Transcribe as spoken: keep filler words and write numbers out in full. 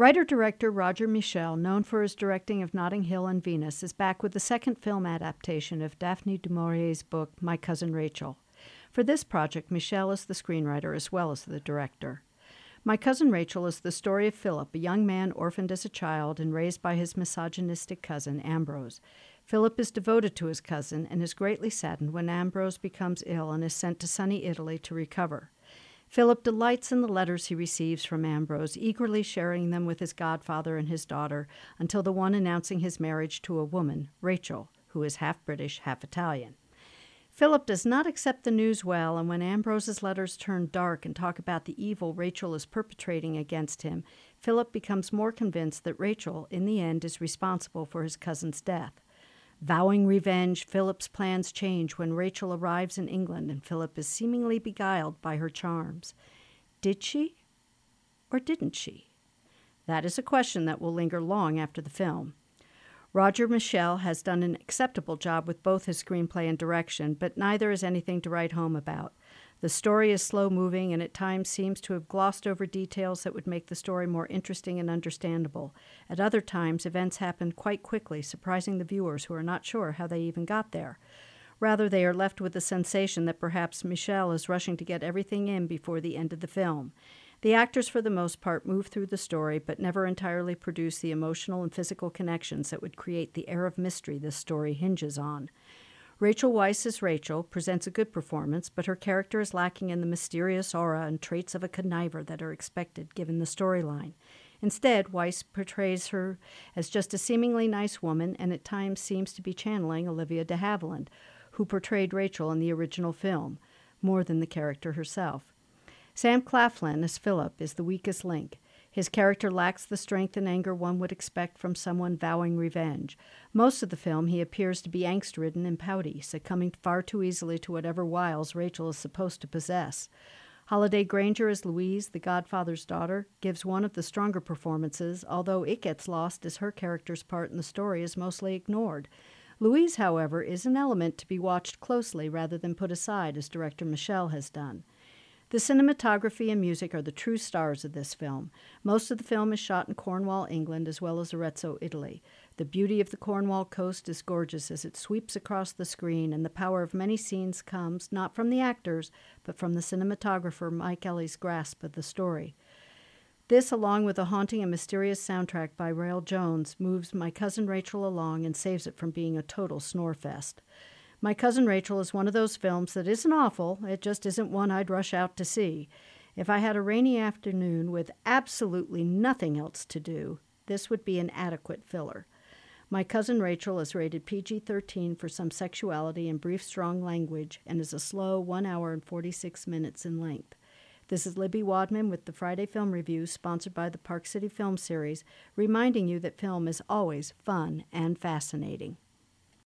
Writer-director Roger Michell, known for his directing of Notting Hill and Venus, is back with the second film adaptation of Daphne du Maurier's book, My Cousin Rachel. For this project, Michell is the screenwriter as well as the director. My Cousin Rachel is the story of Philip, a young man orphaned as a child and raised by his misogynistic cousin, Ambrose. Philip is devoted to his cousin and is greatly saddened when Ambrose becomes ill and is sent to sunny Italy to recover. Philip delights in the letters he receives from Ambrose, eagerly sharing them with his godfather and his daughter, until the one announcing his marriage to a woman, Rachel, who is half British, half Italian. Philip does not accept the news well, and when Ambrose's letters turn dark and talk about the evil Rachel is perpetrating against him, Philip becomes more convinced that Rachel, in the end, is responsible for his cousin's death. Vowing revenge, Philip's plans change when Rachel arrives in England and Philip is seemingly beguiled by her charms. Did she? Or didn't she? That is a question that will linger long after the film. Roger Michell has done an acceptable job with both his screenplay and direction, but neither is anything to write home about. The story is slow-moving and at times seems to have glossed over details that would make the story more interesting and understandable. At other times, events happen quite quickly, surprising the viewers who are not sure how they even got there. Rather, they are left with the sensation that perhaps Michell is rushing to get everything in before the end of the film. The actors, for the most part, move through the story, but never entirely produce the emotional and physical connections that would create the air of mystery this story hinges on. Rachel Weisz as Rachel presents a good performance, but her character is lacking in the mysterious aura and traits of a conniver that are expected given the storyline. Instead, Weisz portrays her as just a seemingly nice woman and at times seems to be channeling Olivia de Havilland, who portrayed Rachel in the original film, more than the character herself. Sam Claflin as Philip is the weakest link. His character lacks the strength and anger one would expect from someone vowing revenge. Most of the film he appears to be angst-ridden and pouty, succumbing far too easily to whatever wiles Rachel is supposed to possess. Holliday Grainger as Louise, the godfather's daughter, gives one of the stronger performances, although it gets lost as her character's part in the story is mostly ignored. Louise, however, is an element to be watched closely rather than put aside, as director Michell has done. The cinematography and music are the true stars of this film. Most of the film is shot in Cornwall, England, as well as Arezzo, Italy. The beauty of the Cornwall coast is gorgeous as it sweeps across the screen, and the power of many scenes comes not from the actors, but from the cinematographer Mike Elley's grasp of the story. This, along with a haunting and mysterious soundtrack by Rael Jones, moves My Cousin Rachel along and saves it from being a total snorefest. My Cousin Rachel is one of those films that isn't awful, it just isn't one I'd rush out to see. If I had a rainy afternoon with absolutely nothing else to do, this would be an adequate filler. My Cousin Rachel is rated P G thirteen for some sexuality and brief, strong language, and is a slow one hour and forty-six minutes in length. This is Libby Wadman with the Friday Film Review, sponsored by the Park City Film Series, reminding you that film is always fun and fascinating.